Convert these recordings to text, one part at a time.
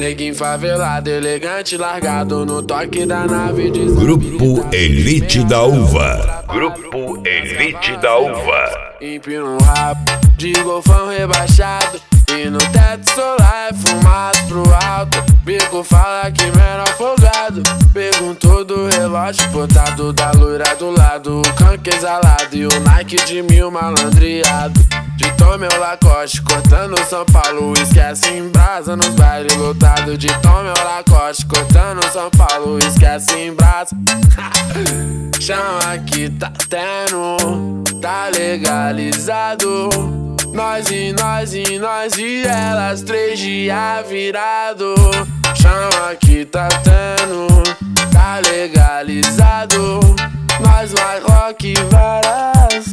Neguinho favelado, elegante, largado no toque da nave. Grupo Elite da Uva. Grupo Elite da Uva. Empino um rabo de golfão rebaixado, e no teto solar é fumado pro alto. Bico fala que menor folgado, perguntou do relógio botado da loira do lado. O canque exalado e o Nike de 1000 malandreado. De Tom meu Lacoste, cortando São Paulo, esquece em brasa nos bailes lotados. De Tom meu Lacoste, cortando São Paulo, esquece em brasa. Chama que tá tendo, tá legalizado. Nós e elas 3 dias virado. Chama que tá tendo, tá legalizado. Nós vai rock varas.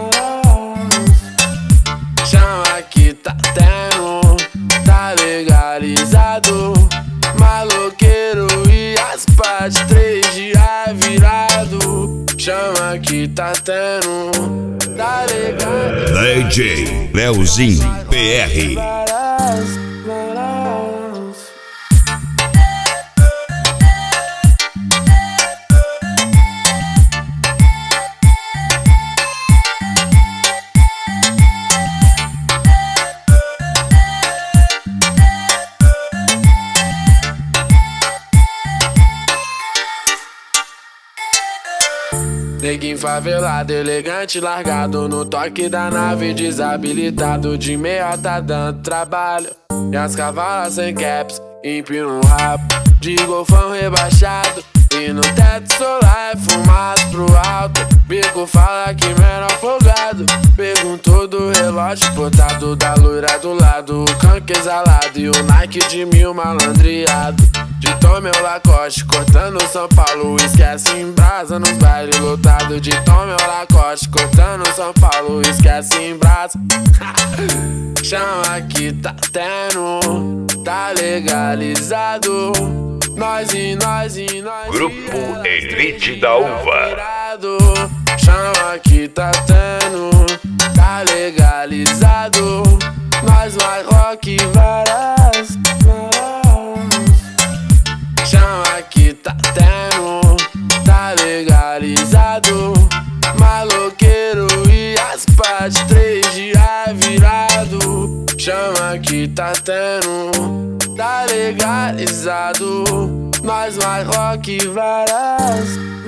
Chama que tá tendo, tá legalizado. Maloqueiro e as partes 3 dias virado. Chama que tá tendo, tá legalizado. DJ Leozinho PR. Neguinho favelado, elegante, largado no toque da nave. Desabilitado de meia tá dando trabalho. E as cavalas sem caps, empino um rabo de golfão rebaixado, e no teto solar é fumado pro alto. Bico fala que menor folgado, perguntou do relógio botado da loira do lado. O canque exalado e o Nike de 1000 malandreado. De Tom meu Lacoste, cortando São Paulo, esquece em brasa nos bailes lotados. De Tom meu Lacoste, cortando São Paulo, esquece em brasa. Chama que tá tendo, tá legalizado. Nós e Grupo Elite da Uva. Chama que tá tendo, tá legalizado. Nós vai rock varas. Chama que tá tendo, tá legalizado. Maloqueiro e as partes 3 dias virado. Chama que tá tendo, tá legalizado. Nós vai rock varas.